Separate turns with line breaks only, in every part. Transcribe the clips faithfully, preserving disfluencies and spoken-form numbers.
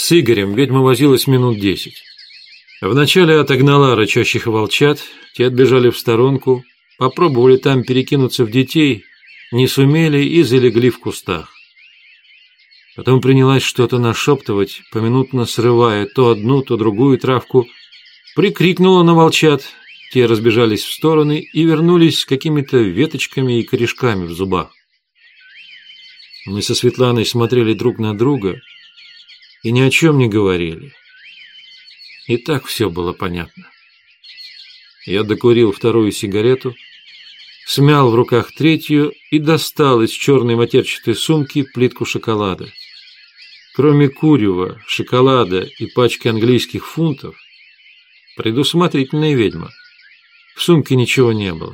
С Игорем ведьма возилась минут десять. Вначале отогнала рычащих волчат, те отбежали в сторонку, попробовали там перекинуться в детей, не сумели и залегли в кустах. Потом принялась что-то нашептывать, поминутно срывая то одну, то другую травку, прикрикнула на волчат, те разбежались в стороны и вернулись с какими-то веточками и корешками в зубах. Мы со Светланой смотрели друг на друга и ни о чем не говорили. И так все было понятно. Я докурил вторую сигарету, смял в руках третью и достал из черной матерчатой сумки плитку шоколада. Кроме курева, шоколада и пачки английских фунтов, предусмотрительная ведьма, в сумке ничего не было.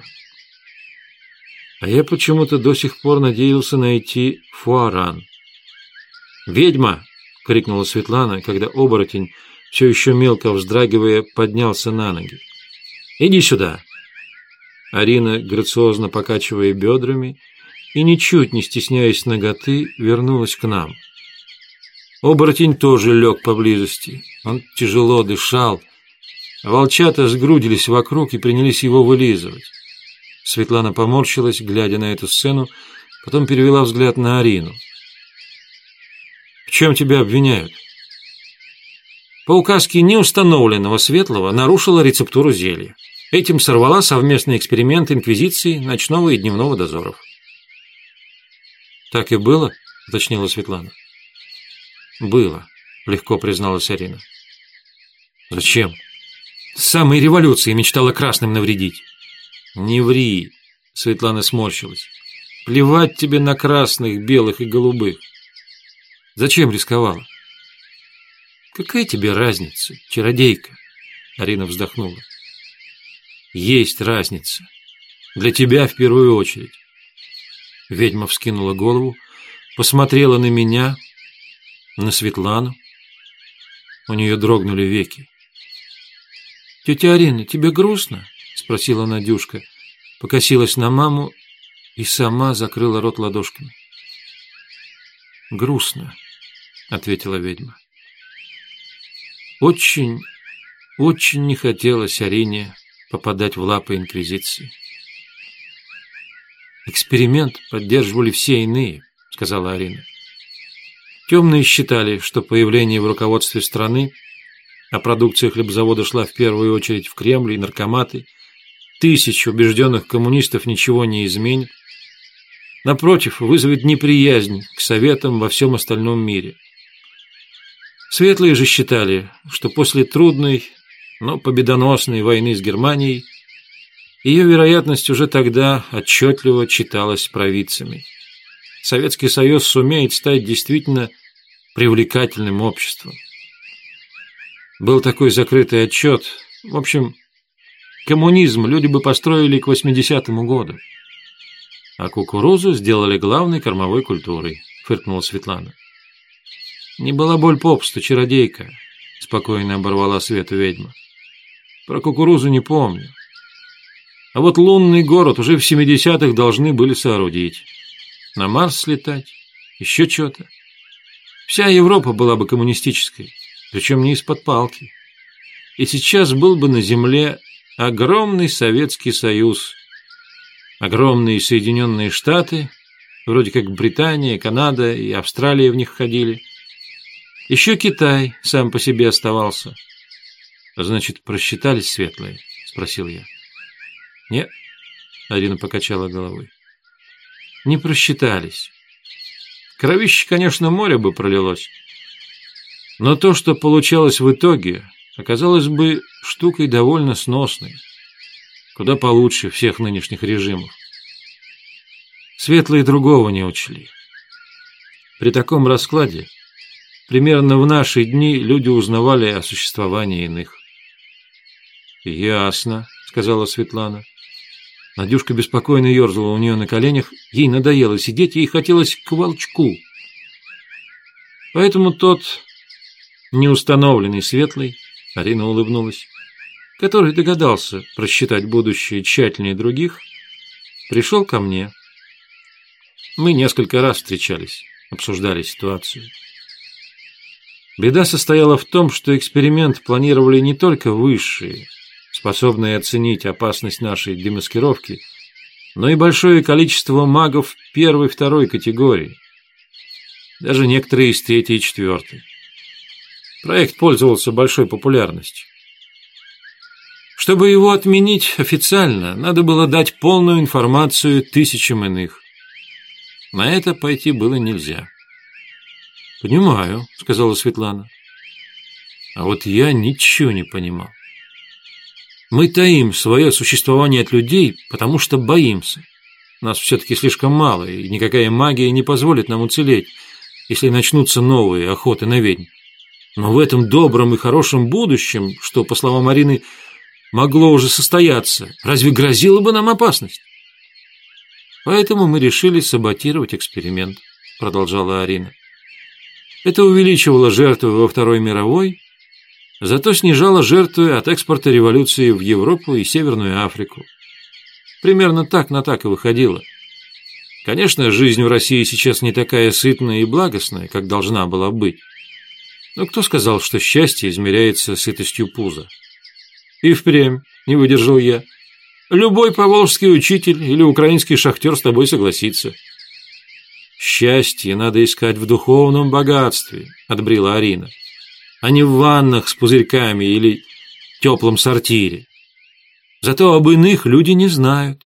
А я почему-то до сих пор надеялся найти фуаран. «Ведьма!» — крикнула Светлана, когда оборотень, все еще мелко вздрагивая, поднялся на ноги. «Иди сюда!» Арина, грациозно покачивая бедрами и ничуть не стесняясь наготы, вернулась к нам. Оборотень тоже лег поблизости. Он тяжело дышал. Волчата сгрудились вокруг и принялись его вылизывать. Светлана поморщилась, глядя на эту сцену, потом перевела взгляд на Арину. «В чем тебя обвиняют?» По указке неустановленного Светлого нарушила рецептуру зелья. Этим сорвала совместный эксперимент Инквизиции, ночного и дневного дозоров. «Так и было?» — уточнила Светлана. «Было», — легко призналась Арина. «Зачем?» «С самой революции мечтала красным навредить». «Не ври», — Светлана сморщилась. «Плевать тебе на красных, белых и голубых. Зачем рисковала?» «Какая тебе разница, чародейка?» Арина вздохнула. «Есть разница. Для тебя в первую очередь». Ведьма вскинула голову, посмотрела на меня, на Светлану. У нее дрогнули веки. «Тетя Арина, тебе грустно?» — спросила Надюшка, покосилась на маму и сама закрыла рот ладошками. «Грустно», — ответила ведьма. Очень, очень не хотелось Арине попадать в лапы Инквизиции. «Эксперимент поддерживали все иные», — сказала Арина. Темные считали, что появление в руководстве страны, а продукция хлебзавода шла в первую очередь в Кремль и наркоматы, тысяч убежденных коммунистов ничего не изменит. Напротив, вызовет неприязнь к советам во всем остальном мире. Светлые же считали, что после трудной, но победоносной войны с Германией ее вероятность уже тогда отчетливо читалась провидцами. Советский Союз сумеет стать действительно привлекательным обществом. Был такой закрытый отчет. В общем, коммунизм люди бы построили к восьмидесятому году. А кукурузу сделали главной кормовой культурой, фыркнула Светлана. Не была боль попусту, чародейка, спокойно оборвала Свету ведьма. Про кукурузу не помню. А вот лунный город уже в семидесятых должны были соорудить. На Марс слетать, еще что-то. Вся Европа была бы коммунистической, причем не из-под палки. И сейчас был бы на земле огромный Советский Союз, огромные Соединенные Штаты, вроде как Британия, Канада и Австралия в них входили. Еще Китай сам по себе оставался. «Значит, просчитались светлые?» — спросил я. «Нет», — Арина покачала головой. «Не просчитались. Кровище, конечно, море бы пролилось. Но то, что получалось в итоге, оказалось бы штукой довольно сносной. Куда получше всех нынешних режимов. Светлые другого не учли. При таком раскладе примерно в наши дни люди узнавали о существовании иных». «Ясно», — сказала Светлана. Надюшка беспокойно ерзала у нее на коленях. Ей надоело сидеть, ей хотелось к волчку. Поэтому тот неустановленный Светлый, Арина улыбнулась, который догадался просчитать будущее тщательнее других, пришел ко мне. Мы несколько раз встречались, обсуждали ситуацию. Беда состояла в том, что эксперимент планировали не только высшие, способные оценить опасность нашей демаскировки, но и большое количество магов первой и второй категории, даже некоторые из третьей и четвертой. Проект пользовался большой популярностью. Чтобы его отменить официально, надо было дать полную информацию тысячам иных. На это пойти было нельзя. «Понимаю», — сказала Светлана. А вот я ничего не понимал. Мы таим свое существование от людей, потому что боимся. Нас все-таки слишком мало, и никакая магия не позволит нам уцелеть, если начнутся новые охоты на ведьм. Но в этом добром и хорошем будущем, что, по словам Арины, могло уже состояться, разве грозила бы нам опасность? Поэтому мы решили саботировать эксперимент, продолжала Арина. Это увеличивало жертвы во Второй мировой, зато снижало жертвы от экспорта революции в Европу и Северную Африку. Примерно так на так и выходило. Конечно, жизнь в России сейчас не такая сытная и благостная, как должна была быть. Но кто сказал, что счастье измеряется сытостью пуза? И впрямь, не выдержал я. Любой поволжский учитель или украинский шахтер с тобой согласится. Счастье надо искать в духовном богатстве, отбрила Арина, а не в ваннах с пузырьками или теплом сортире. Зато об иных люди не знают.